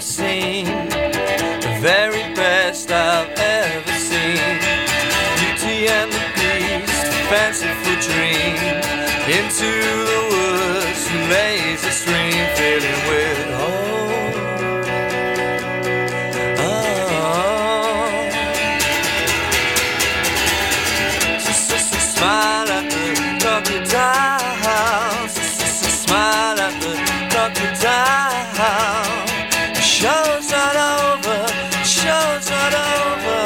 ever seen, the very best I've ever seen. Beauty and the Beast, a fanciful dream. Into the woods, who lays a stream, filling with hope. Smile at the crocodile. Smile at the crocodile. The show's not over. The show's not over.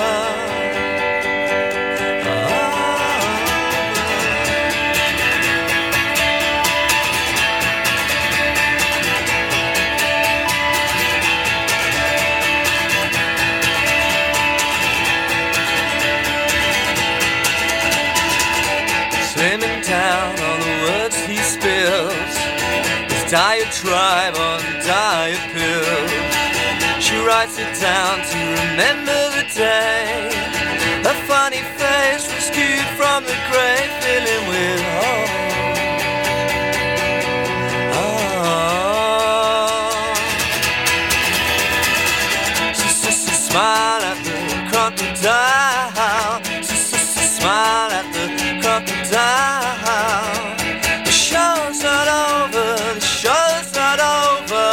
Slimming down on the words he spills, his diatribe on diet pills. She writes it down to remember the day. Her funny face rescued from the grave, filling with hope. Smile at the crocodile. Smile at the crocodile. The show's not over. The show's not over.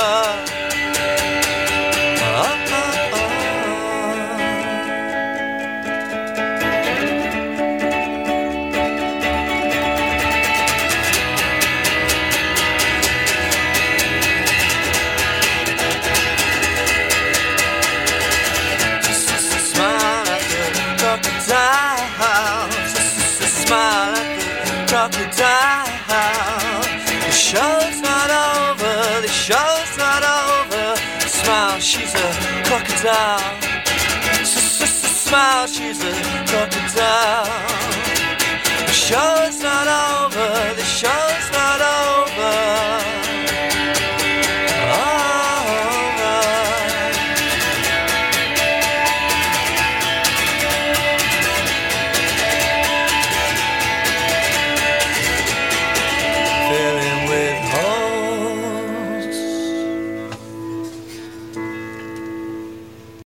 Smile at the crocodile. Smile at the crocodile. The show's not over. The show's not over. Smile, she's a crocodile. Smile, she's a crocodile.